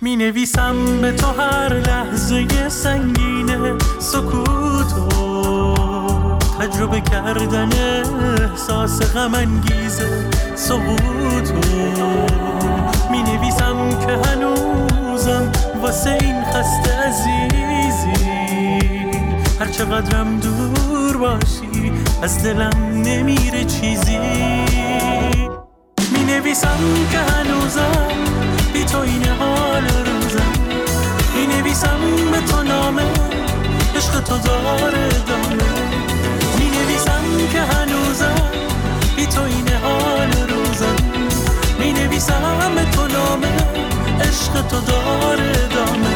می نویسم به تو هر لحظه سنگین سکوتو، تجربه کردن احساس غم انگیز سقوطو. می نویسم که هنوزم واسه این خسته عزیزی، هر چقدرم دور باشی از دلم نمیره چیزی. می نویسم که هنوزم بی تو این حال روزم، می نویسم به تو نامه عشق تو داره دامه. می نویسم که هنوزم بی تو این حال روزم، می نویسم به تو نامه عشق تو داره دامه.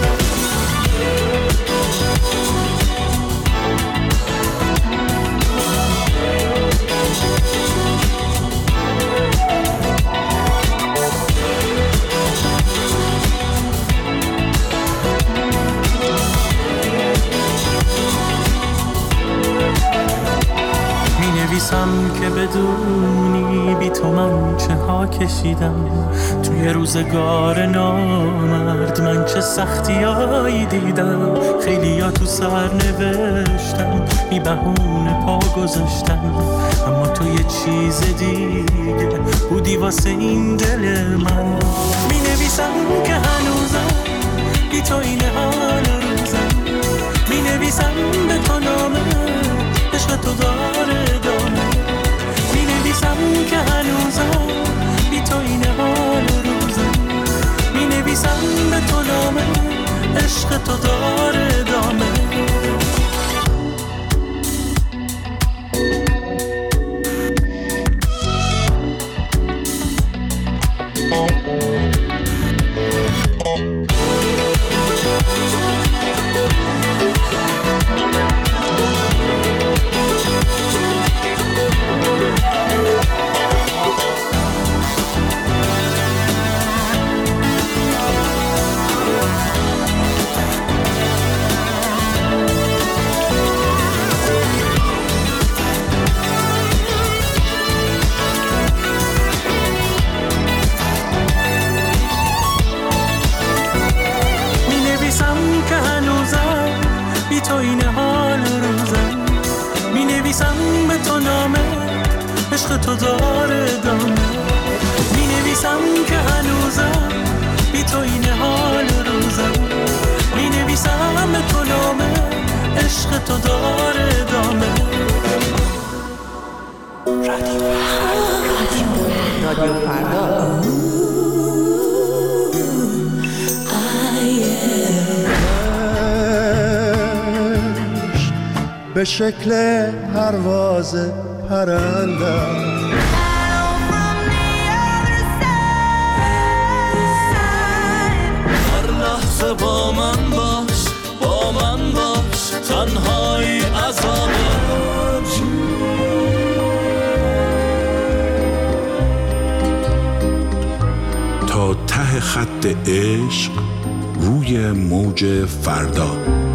نویسم که بدونی بی تو من چه ها کشیدم، توی روزگار نامرد من چه سختیایی دیدم. خیلی ها تو سر نوشتم بی بهونه پا گذاشتم، اما تو یه چیز دیگه بودی واسه این دل من. می نویسم که هنوزم بی تو این حال روزم، می نویسم به تو نامه عشق تو داره دامه. می نویسم که هنوزم بی تو این حال روزم، می نویسم به تو نامه عشق تو داره دامه. عشق تو داره دامه. می نویسم که هنوزم بی تو این حال روزم، می نویسم به تو نامه عشق تو داره دامه. رادیو فردا. به شکل پرواز پرندم هر لحظه با من باش، با من باش، تنهایی عذابه. تا ته خط عشق روی موج فردا.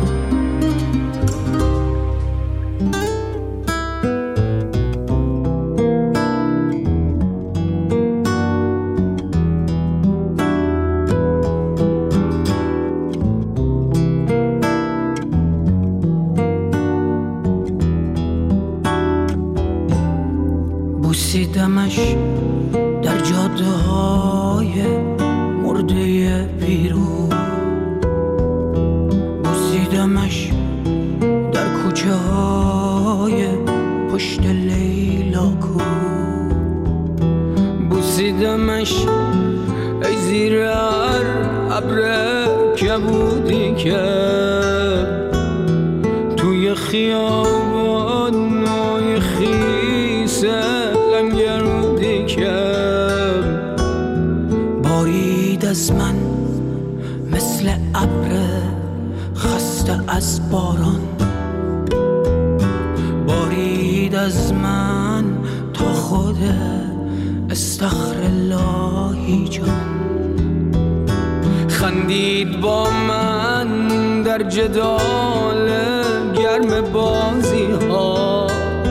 بوسیدمش در جاده های مرده پیرو، بوسیدمش در کوچه های پشت لیلاکو، بوسیدمش ای زیر هر ابر کبودی که توی خیابانای خیسه لنگرودی که بارید از من مثل ابر خسته از باران، بارید از من تا خود استغفراللهی جان. خندید با من در جدال گرم بازی ها،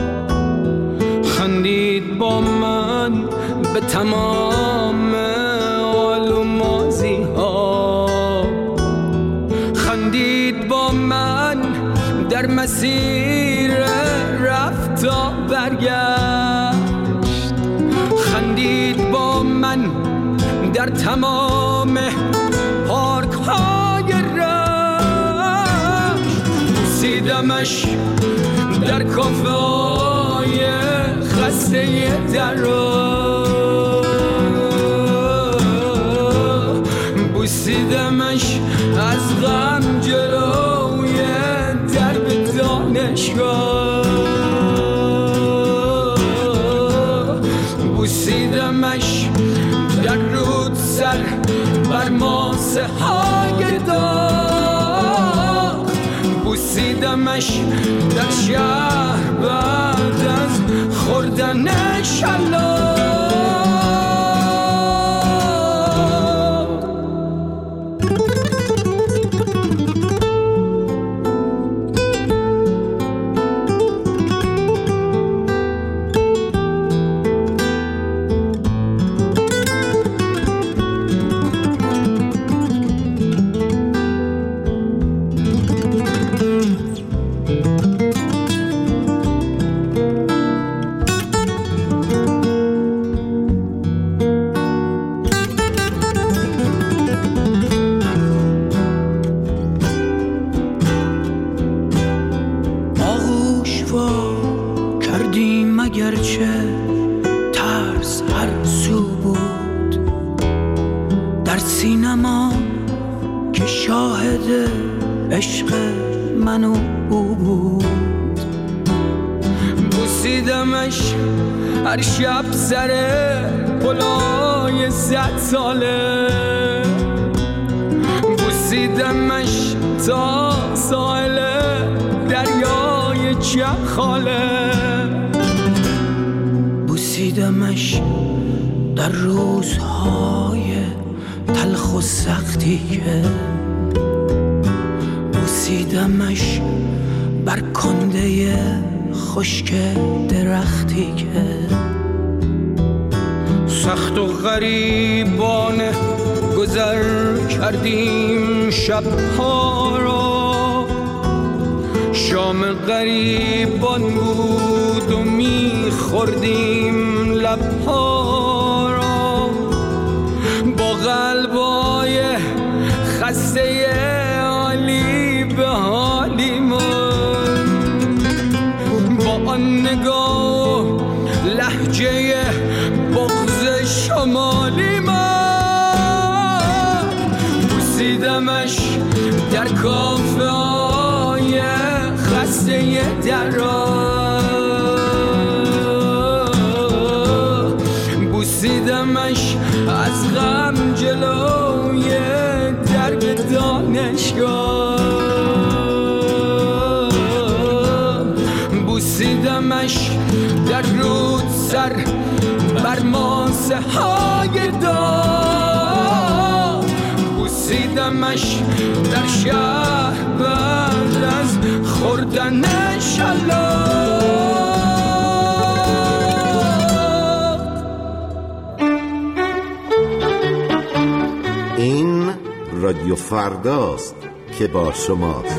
خندید با من به تمام حال و مازی ها. مسیر رفت تا برگشت، خندید با من در تمام پارک های رشت، بوسیدمش در کافه های خسته درا، بوسیدمش از غم جلوی درب دانشگاه، بوسیدمش در رود سر بر ماسه های داغ، بوسیدمش در شهر بعد از خوردن شلاق. هر شب سر پلای 100 ساله، بوسیدمش تا ساحل دریای چخاله، بوسیدمش در روزهای تلخ و سختی که، بوسیدمش بر کنده خشک درختی که، سخت و غریبانه گذر کردیم شبها را، شام غریبان بود و میخوردیم لبها را، با قلبای خسته حالی به حالی من، با آن نگاه لهجه بغض شمالی من، بوسیدمش در کافه های خسته درا، بوسیدمش از غم جلوی درب دانشگاه، بوسیدمش در رود سر بر ماسه های داغ، بوسیدمش در شهر بعد از خوردن شلاق. این رادیو فرداست که با شماست.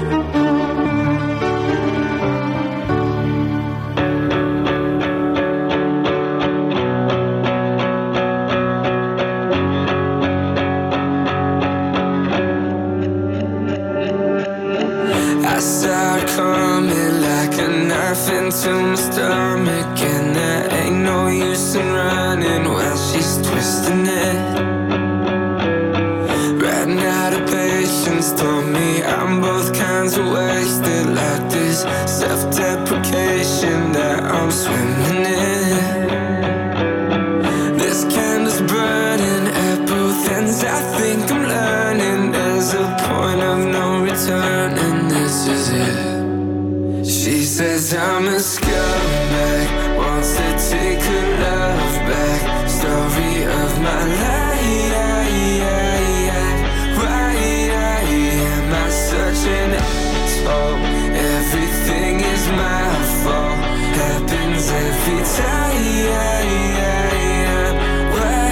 Into my stomach, and there ain't no use in running while she's twisting it. Ran out of patience, told me I'm both kinds of wasted, like this self-deprecation that I'm swimming in. This candle's burning at both ends. I think I'm learning there's a point of no return, and this is it. She says I'm a scumbag, wants to take her love back. Story of my life. Why am I such an asshole? Everything is my fault. Happens every time. Why?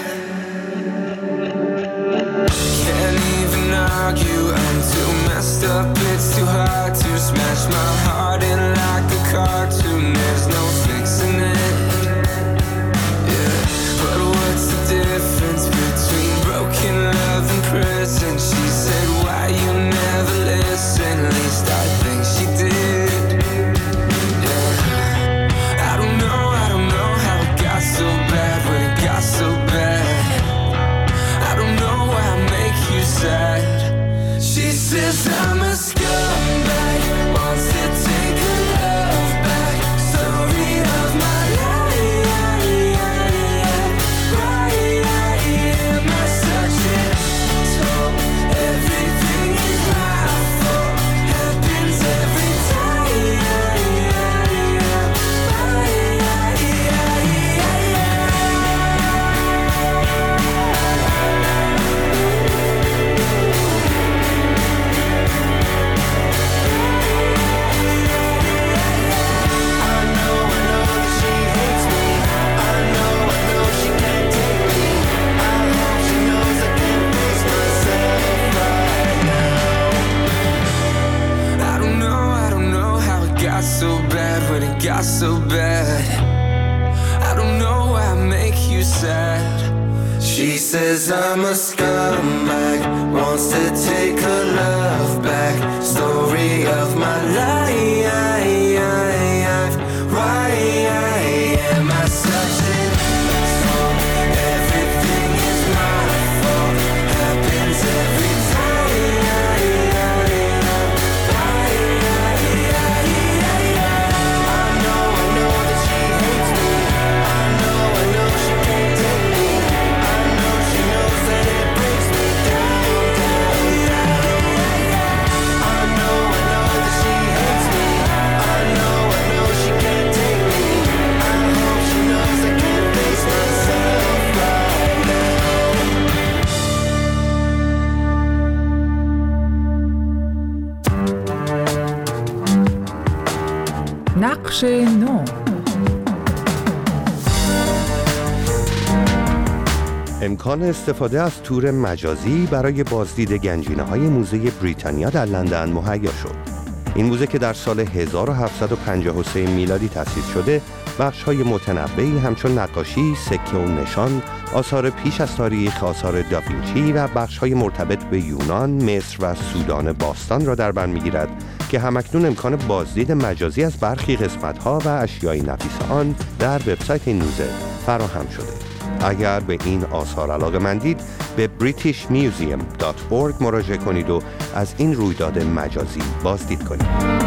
Can't even argue. I'm too messed up She says I'm a scumbag, wants to take her love back. Story of my life. Why am I such an asshole? Everything is my fault. Happens every time. I know that she hates me. I know she can't take me. I know she knows that it brings me down. I know that she hates me. I know she can't take me. I hope she knows I can't face myself right now. نقش نو. امکان استفاده از تور مجازی برای بازدید گنجینه‌های موزه بریتانیا در لندن مهیا شد. این موزه که در سال 1753 میلادی تأسیس شده، بخش‌های متنوعی همچون نقاشی، سکه و نشان، آثار پیش از تاریخ، آثار داوینچی و بخش‌های مرتبط به یونان، مصر و سودان باستان را در بر می‌گیرد که همکنون امکان بازدید مجازی از برخی قسمت‌ها و اشیای نفیس آن در وبسایت این موزه فراهم شده. اگر به این آثار علاقه‌مندید به britishmuseum.org مراجعه کنید و از این رویداد مجازی بازدید کنید.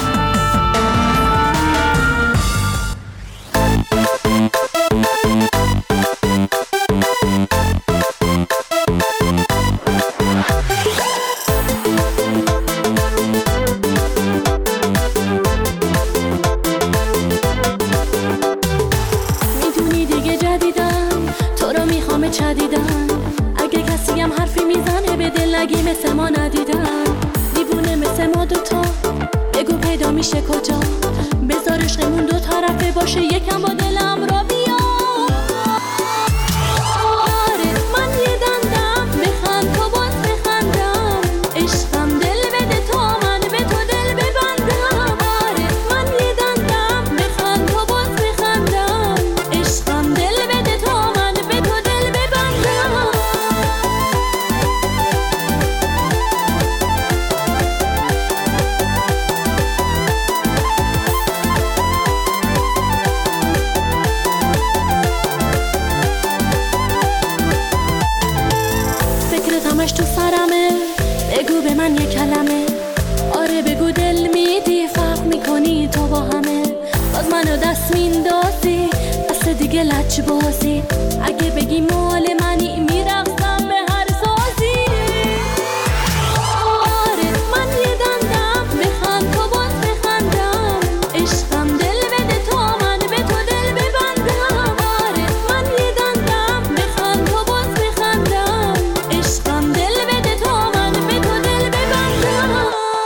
مثل ما ندیدن دیوونه مثل ما دوتا بگو پیدا میشه کجا بذار عشقمون دو طرفه باشه یکم با دلم را بیا آره من یه دندم بخند تو باز بخندم عشقم دل بده تا من به تو دل ببندم آره من یه دندم بخند تو باز بخندم عشقم دل بده تا من به تو دل ببندم تو سرمه بگو به من یه کلمه آره بگو دل میدی فرق میکنی تو با همه باز منو دست میندازی دست دیگه لج بازی اگه بگی مال منی میرقصم به هر سازی آره من یه دندم بخند تو باز بخندم عشقم دل بده تا من به تو دل ببندم آره من یه دندم بخند تو باز بخندم عشقم دل بده تا من به تو دل ببندم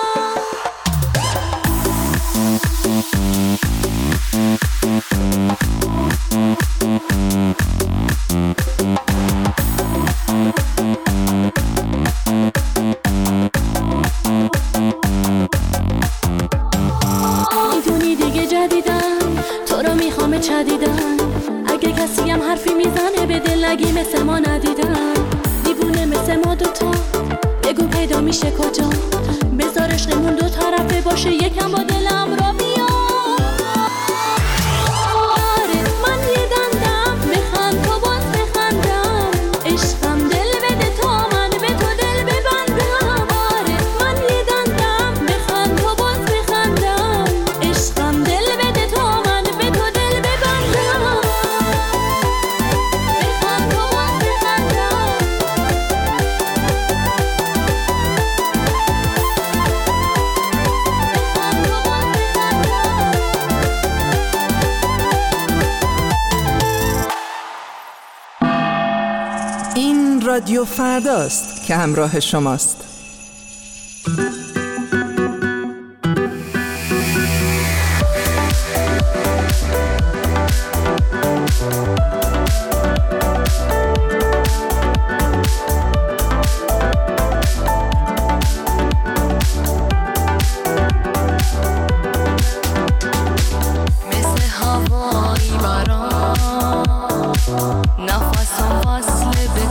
میدونی دیگه جدیدم تو رو میخوام چدیدن اگه کسی هم حرفی میزنه به دل نگی مثل ما ندیدن دیوونه مثل ما دوتا بگو پیدا میشه کجا بذار عشقمون دو طرفه باشه یکم با دلم را بیا آره من یه دندم بخند تو باز بخندم عشقم دل بده تا من به تو دل ببندم آره من یه دندم بخند تو باز بخندم عشقم دل بده تا من به تو دل ببندم بخند تو باز بخندم این رادیو فرداست که همراه شماست. مثل هوایی برام نفسم فصل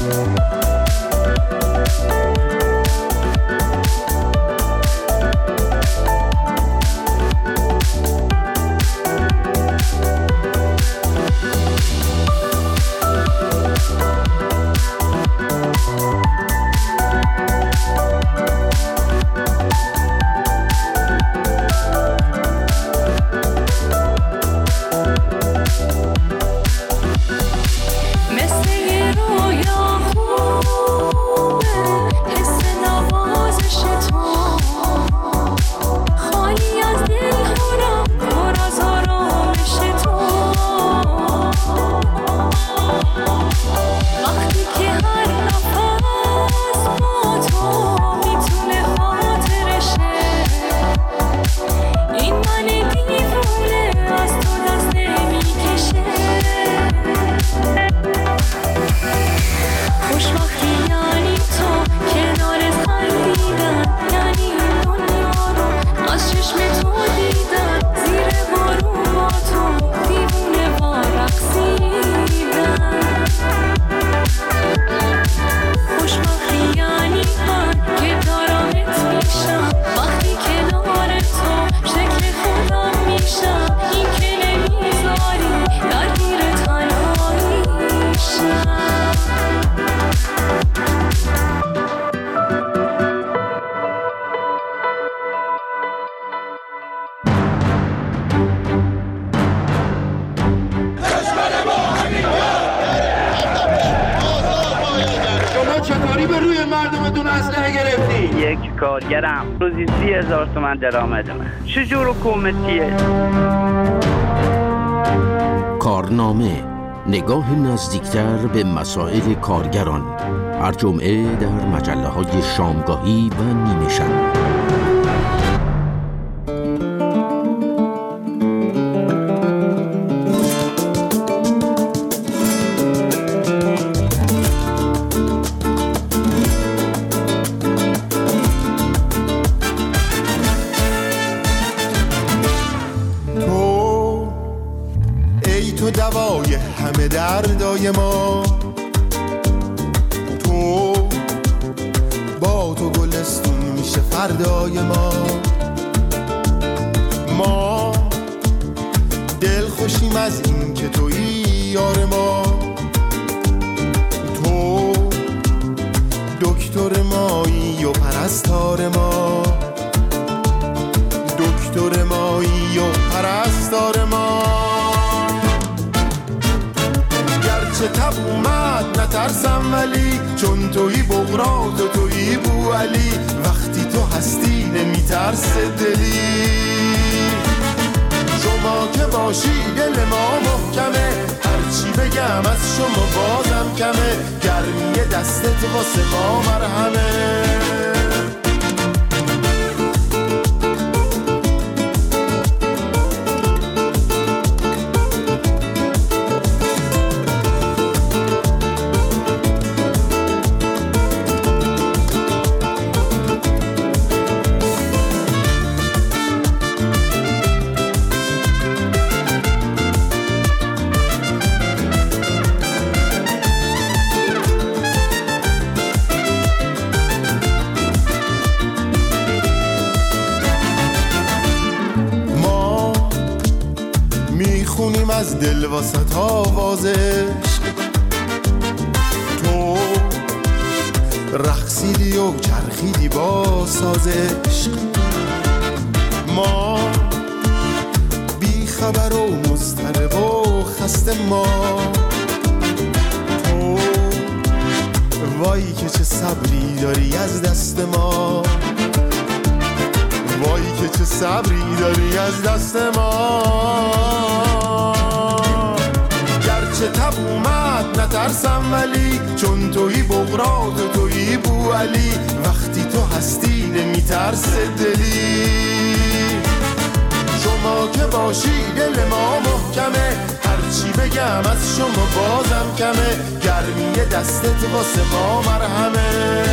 یک کارگرم روزی 30,000 تومان درآمدمه. چجور حکومتیه؟ کارنامه، نگاه نزدیکتر به مسائل کارگران، هر جمعه در مجله‌های شامگاهی و نیمه شب. دوای همه دردای ما، تو با تو گلستون میشه فردای ما دل خوشیم از این که تویی یار ما، تو دکتر مایی و پرستار ما، دکتر مایی و پرستار ما. چه تب اومد نترسم ولی چون تویی بغرات و تویی بو علی، وقتی تو هستی نمیترسه دلی. شما که باشی دل ما محکمه، هرچی بگم از شما بازم کمه، گرمی دستت واسه ما مرهمه. میخونیم از دل واسط آواز عشق، تو رقصیدی و چرخیدی با ساز عشق. ما بی خبر و مضطرب و خسته، ما تو وای که چه صبری داری از دست ما، وای که چه صبری داری از دست ما. گرچه تب اومد نترسم ولی چون تویی بغرات و تویی بو علی، وقتی تو هستی نمیترسه دلی. شما که باشی دل ما محکمه، هرچی بگم از شما بازم کمه، گرمی دستت واسه ما مرهمه.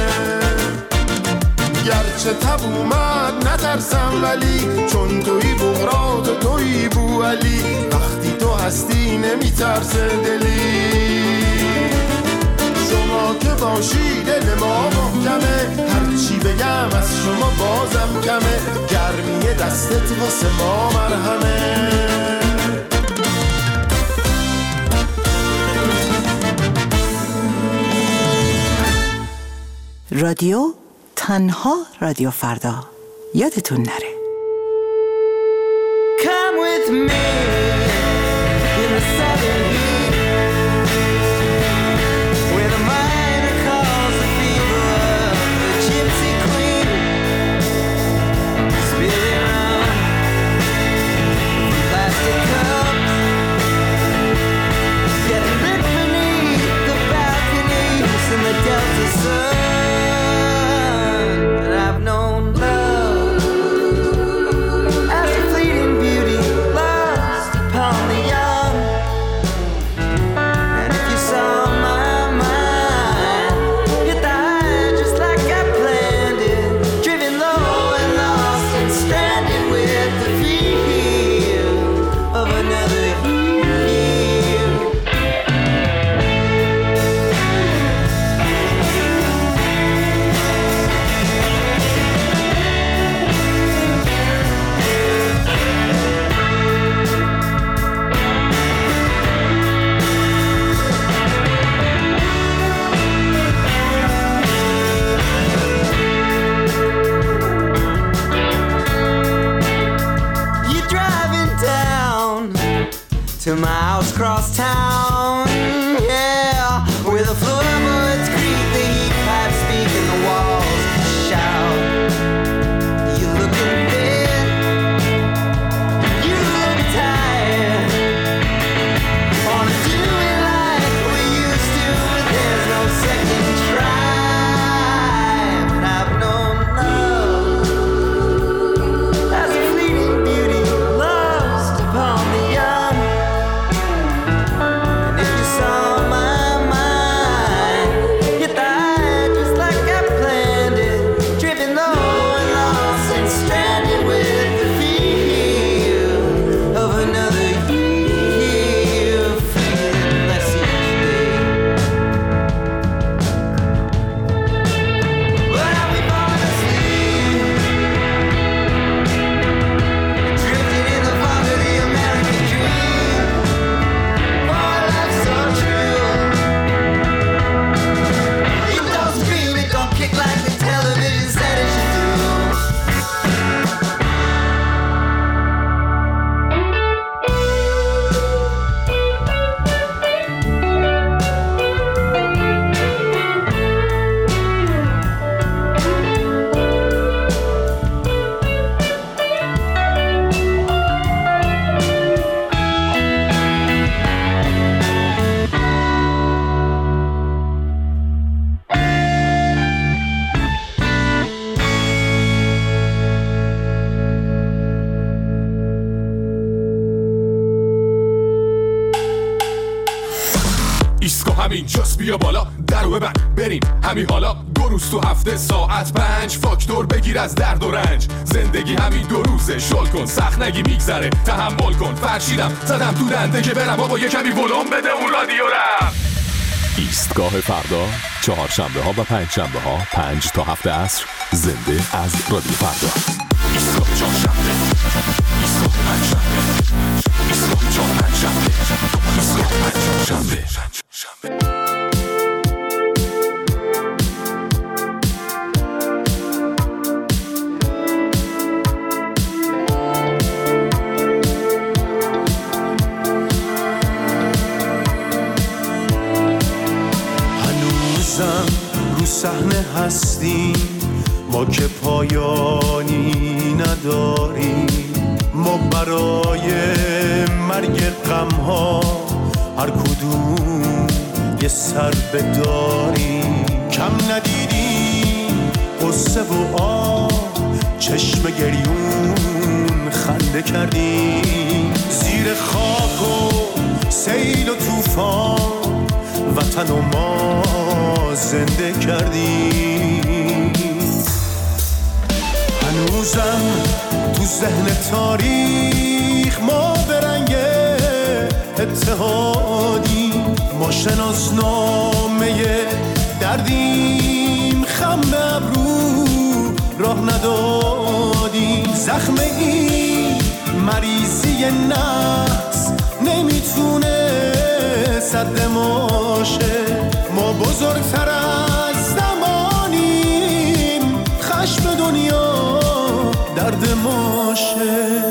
گرچه تب اومد نترسم ولی چون تویی بغرات و تویی بو علی، وقتی تو هستی نمیترسه دلی. شما که ناشی دل ما محکمه، هرچی بگم از شما بازم کمه، گرمی دستت واسه ما مرهمه. رادیو تنها رادیو فردا، یادتون نره. Come with me in the southern heat, where the miner calls the fever of the gypsy queen, spilling around plastic cups, getting lit beneath the balconies in the Delta sun. But I've known love as a fleeting beauty lost upon the young. And if you saw my mind, hit the high just like I planned it, driven low and lost and stranded with the feel of another year. You're driving down to my house across town, yeah, where the floorboards creak, the heat pipes speak, and the walls shout. You're looking dead, you look tired. Wanna do it like we used to, but there's no second try. But I've known love as a fleeting beauty lost upon the young. And if you saw my mind, hit the high just like I planned it, driven low and lost and stranded with the feel of another year, feeling less each day. But I'll be falling asleep, drifting in the fog of the American dream. Oh, life's so true. It don't scream, it don't kick like the television said it should do. ایستگاه همین جاست، بیا بالا درو ببند بریم همین حالا. 2 روز تو هفته ساعت 5 فاکتور بگیر از درد و رنج. زندگی همین 2 روزه، شل کن سخت نگی میگذره، تحمل کن. فرشیدم زدم تو دنده که برم بابا یه کمی ولوم بده اون رادیو رم. ایستگاه فردا، چهارشنبه ها و پنجشنبه ها 5 تا 7 عصر، زنده از رادیو فردا. ایستگاه چهارشنبه، ایستگاه پنجشنبه، ایستگاه چهارشنبه، ایستگاه پنجشنبه. هنوزم رو صحنه هستیم، ما که پایانی نداریم. ما برای مرگ غم‌ها هر کدوم یه سر بداریم. کم ندیدیم قصه و آه، چشم گریون خنده کردیم. زیر خاک و سیل و طوفان وطن و ما زنده کردیم. هنوزم تو ذهن تاریخ ما به رنگ اتحادی، ما شناسنامه دردیم خم ابرو راه ندادیم. زخم این مریضی نفس نمیتونه سد ماشه. ما بزرگتر از زمانیم، خشم دنیا درد ماشه.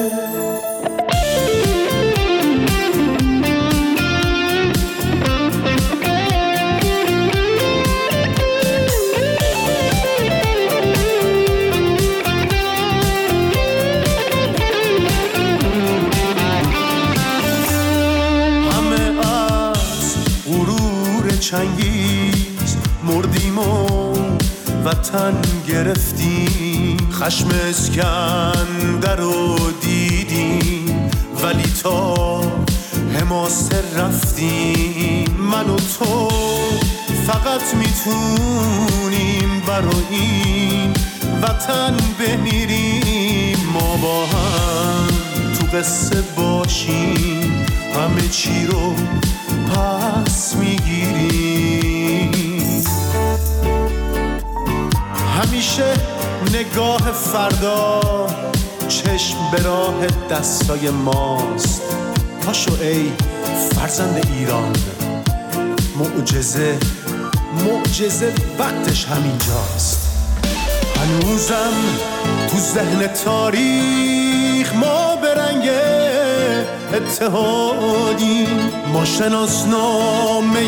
چنگیز مردیم و وطن گرفتیم، خشم اسکندر رو دیدیم ولی تا حماسه رفتیم. من و تو فقط میتونیم برای این وطن بمیریم. ما با هم تو قصه باشیم، همه چی رو پس میگیریم. همیشه نگاه فردا چشم به راه دستای ماست. پاشو ای فرزند ایران، معجزه وقتش همینجاست. هنوزم تو ذهن تاریخ ما به رنگ اتحادیم. ما شناسنامه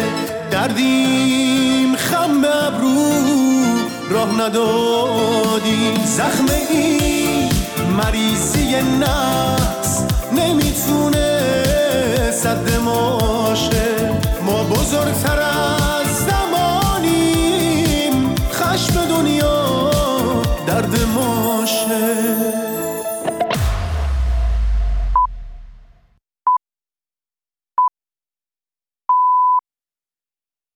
دردیم، خم ابرو راه ندادیم. زخم این مریضی نفس نمیتونه سد ماشه. ما بزرگتر از زمانیم، خشم دنیا درد ماشه.